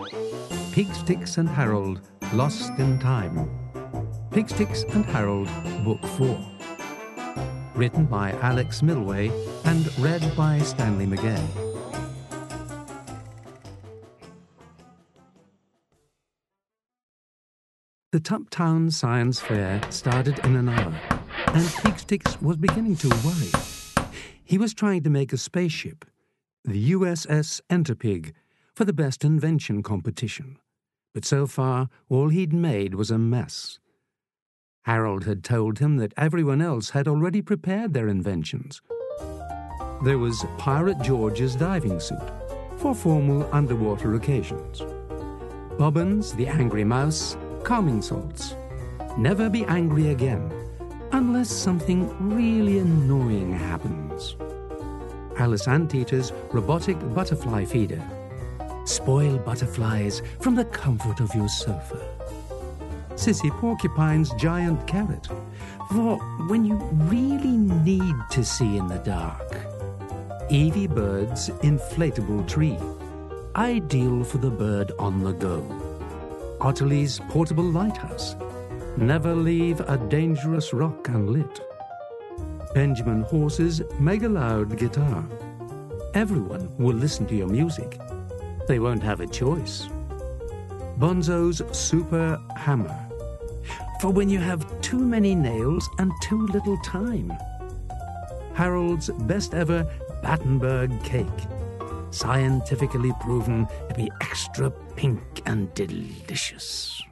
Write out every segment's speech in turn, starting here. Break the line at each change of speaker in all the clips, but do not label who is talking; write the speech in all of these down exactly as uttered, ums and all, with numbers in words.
Pigsticks and Harold, Lost in Time. Pigsticks and Harold, Book four. Written by Alex Milway and read by Stanley McGay. The Tuptown Science Fair started in an hour, and Pigsticks was beginning to worry. He was trying to make a spaceship, the U S S Enterpig, for the best invention competition. But so far, all he'd made was a mess. Harold had told him that everyone else had already prepared their inventions. There was Pirate George's diving suit for formal underwater occasions. Bobbins, the angry mouse, calming salts. Never be angry again, unless something really annoying happens. Alice Anteater's robotic butterfly feeder. Spoil butterflies from the comfort of your sofa. Sissy Porcupine's giant carrot, for when you really need to see in the dark. Evie Bird's inflatable tree, ideal for the bird on the go. Otterly's portable lighthouse, never leave a dangerous rock unlit. Benjamin Horse's mega-loud guitar. Everyone will listen to your music. They won't have a choice. Bonzo's super hammer, for when you have too many nails and too little time. Harold's best ever Battenberg cake, scientifically proven to be extra pink and delicious.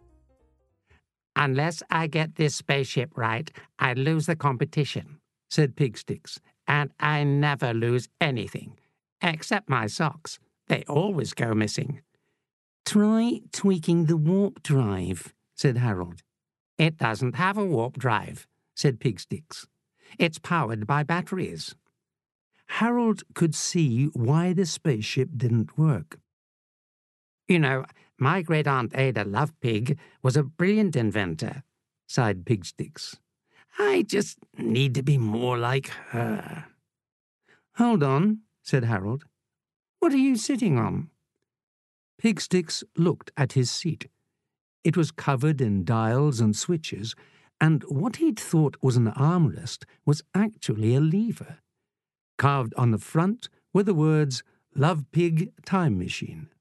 Unless I get this spaceship right, I lose the competition,
said Pigsticks.
And I never lose anything, except my socks. They always go missing.
Try tweaking the warp drive, said Harold.
It doesn't have a warp drive,
said Pigsticks.
It's powered by batteries.
Harold could see why the spaceship didn't work.
You know, my great-aunt Ada Lovepig was a brilliant inventor,
sighed Pigsticks.
I just need to be more like her.
Hold on, said Harold.
What are you sitting on?
Pigsticks looked at his seat. It was covered in dials and switches, and what he'd thought was an armrest was actually a lever. Carved on the front were the words, Lovepig Time Machine.